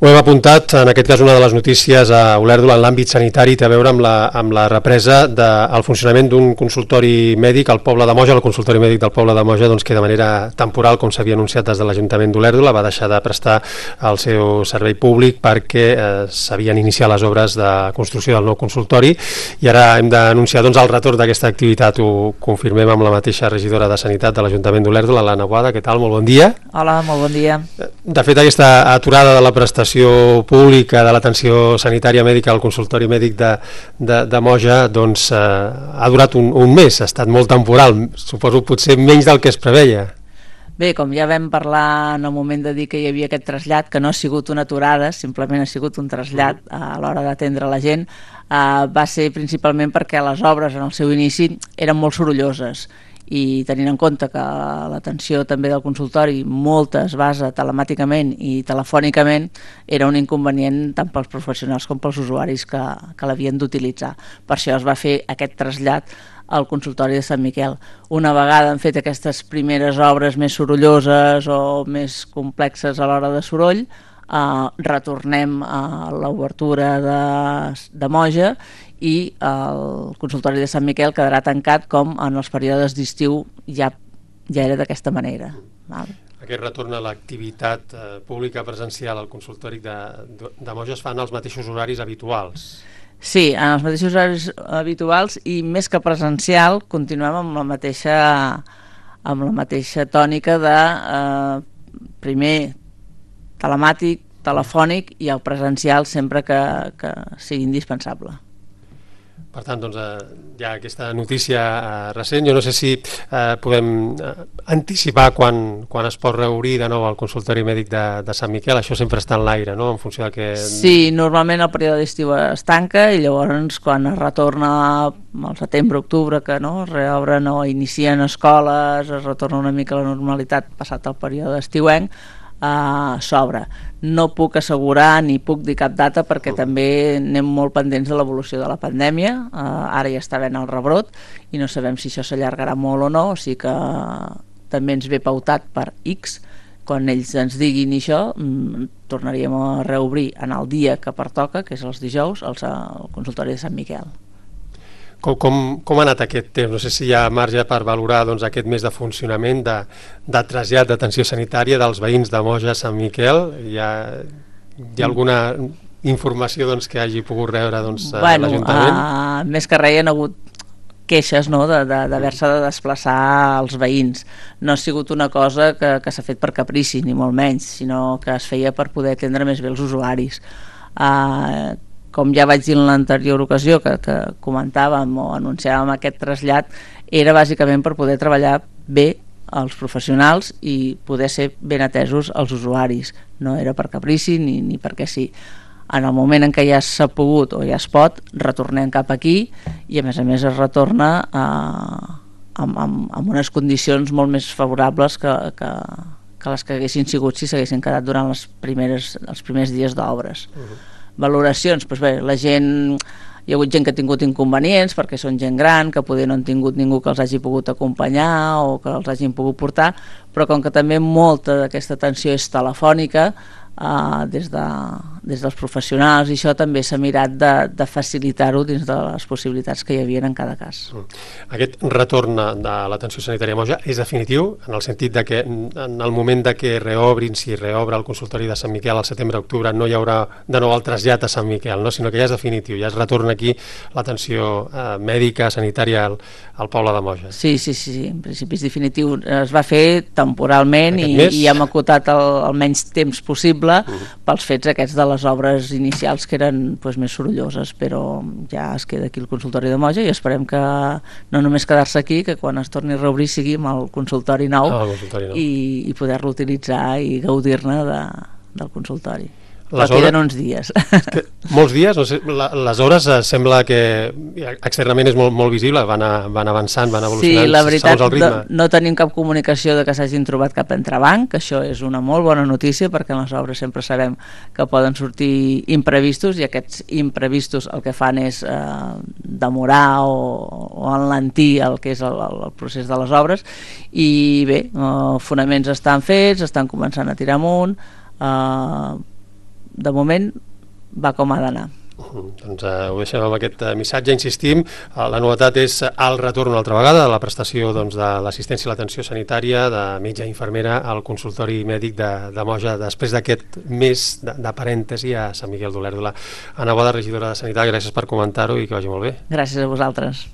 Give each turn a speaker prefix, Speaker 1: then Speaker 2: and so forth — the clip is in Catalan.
Speaker 1: Ho hem apuntat, en aquest cas una de les notícies a Olèrdola en l'àmbit sanitari té a veure amb la represa del funcionament d'un consultori mèdic al poble de Moja. El consultori mèdic del poble de Moja, que de manera temporal, com s'havia anunciat des de l'Ajuntament d'Olèrdola, va deixar de prestar el seu servei públic perquè s'havien iniciat les obres de construcció del nou consultori i ara hem d'anunciar el retorn d'aquesta activitat. Ho confirmem amb la mateixa regidora de Sanitat de l'Ajuntament d'Olèrdola, l'Anna Boada. Què tal? Molt bon dia.
Speaker 2: Hola, molt bon dia.
Speaker 1: De fet, aquesta aturada de la prestació pública de l'atenció sanitària mèdica al consultori mèdic de Moja ha durat un mes, ha estat molt temporal, suposo potser menys del que es preveia.
Speaker 2: Bé, com ja vam parlar en el moment de dir que hi havia aquest trasllat, que no ha sigut una aturada, simplement ha sigut un trasllat a l'hora d'atendre la gent, va ser principalment perquè les obres en el seu inici eren molt sorolloses i tenint en compte que l'atenció també del consultori molta es basa telemàticament i telefònicament, era un inconvenient tant pels professionals com pels usuaris que l'havien d'utilitzar. Per això es va fer aquest trasllat al consultori de Sant Miquel. Una vegada han fet aquestes primeres obres més sorolloses o més complexes a l'hora de soroll, retornem a l'obertura de Moja i el consultori de Sant Miquel quedarà tancat com en els períodes d'estiu ja era d'aquesta manera.
Speaker 1: Aquest retorn a l'activitat pública presencial al consultori de Moja es fa en els mateixos horaris habituals.
Speaker 2: Sí, en els mateixos horaris habituals i més que presencial continuem amb la mateixa tònica de primer telemàtic, telefònic i el presencial sempre que sigui indispensable.
Speaker 1: Per tant, hi ha aquesta notícia recent. Jo no sé si podem anticipar quan es pot reobrir de nou el consultori mèdic de Sant Miquel. Això sempre està en l'aire, no?, en funció del que...
Speaker 2: Sí, normalment el període d'estiu es tanca i llavors quan es retorna al setembre, octubre, que es reobren o inicien escoles, es retorna una mica a la normalitat passat el període estiuenc, s'obre. No puc assegurar ni puc dir cap data perquè també anem molt pendents de l'evolució de la pandèmia. Ara ja està havent el rebrot i no sabem si això s'allargarà molt o no, o sigui que també ens ve pautat per X. Quan ells ens diguin això, tornaríem a reobrir en el dia que pertoca, que és els dijous, al consultori de Sant Miquel.
Speaker 1: Com ha anat aquest temps? No sé si hi ha marge per valorar aquest mes de funcionament de trasllat d'atenció sanitària dels veïns de Moja a Sant Miquel. Hi ha alguna informació que hagi pogut rebre l'Ajuntament?
Speaker 2: Més que res hi ha hagut queixes d'haver-se de desplaçar els veïns. No ha sigut una cosa que s'ha fet per caprici, ni molt menys, sinó que es feia per poder atendre més bé els usuaris. Com ja vaig dir en l'anterior ocasió que comentàvem o anunciàvem aquest trasllat, era bàsicament per poder treballar bé els professionals i poder ser ben atesos els usuaris. No era per caprici ni perquè sí. En el moment en què ja s'ha pogut o ja es pot, retornem cap aquí i a més es retorna amb unes condicions molt més favorables que les que haguessin sigut si s'haguessin quedat durant els primers dies d'obres. Valoracions, doncs bé, la gent, hi ha hagut gent que ha tingut inconvenients perquè són gent gran, que poder no han tingut ningú que els hagi pogut acompanyar o que els hagin pogut portar, però com que també molta d'aquesta atenció és telefònica, des dels professionals i això també s'ha mirat de facilitar-ho dins de les possibilitats que hi havia en cada cas.
Speaker 1: Aquest retorn de l'atenció sanitària a Moja és definitiu en el sentit de que en el moment de que reobrin, si reobre el consultori de Sant Miquel al setembre-octubre, no hi haurà de nou el trasllat a Sant Miquel, no? Sinó que ja és definitiu, ja es retorna aquí l'atenció mèdica, sanitària al poble de Moja.
Speaker 2: Sí, en principi és definitiu. Es va fer temporalment i hem acotat el menys temps possible pels fets aquests de les obres inicials que eren més sorolloses, però ja es queda aquí el consultori de Moja i esperem que no només quedar-se aquí, que quan es torni a reobrir sigui amb el consultori nou i poder-lo utilitzar i gaudir-ne del consultori. Però queden uns dies.
Speaker 1: Molts dies? No sé, les hores sembla que externament és molt visible, van avançant, van evolucionant.
Speaker 2: Sí, la veritat, no tenim cap comunicació de que s'hagin trobat cap entrebanc, això és una molt bona notícia perquè en les obres sempre sabem que poden sortir imprevistos i aquests imprevistos el que fan és demorar o enlentir el que és el procés de les obres i bé, fonaments estan fets, estan començant a tirar amunt, de moment va com ha d'anar.
Speaker 1: Doncs ho deixem amb aquest missatge. Insistim, la novetat és el retorn una altra vegada de la prestació de l'assistència i l'atenció sanitària de metge i infermera al consultori mèdic de Moja després d'aquest mes de parèntesi a Sant Miquel d'Olèrdola. Anna Boada, regidora de Sanitat, gràcies per comentar-ho i que vagi molt bé.
Speaker 2: Gràcies a vosaltres.